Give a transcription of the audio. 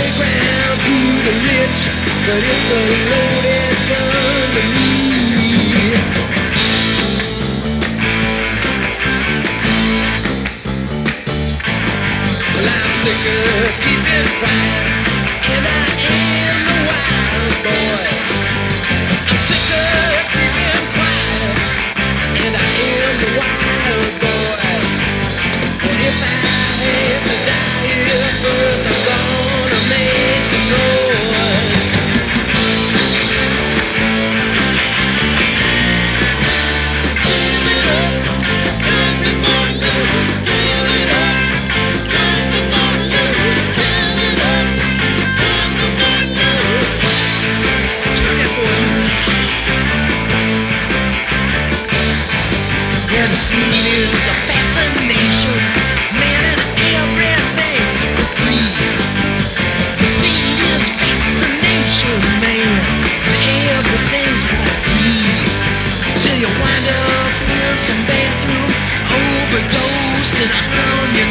playground to the rich, but it's a loaded gun to me. Well, I'm sick of keeping quiet, and I am the wild boy. I'm sick of keeping quiet, and I am the wild boy. And if I have to die here first, I'm gonna make some noise. Give it up, Country Martin. Give it up, Country Martin. Give it up, Country Martin. Turn it for you. Yeah, the scene is a fascination, man, and everything's for free. The scene is fascination, man, and everything's for free. Till you wind up in some bathroom, overdosed and on your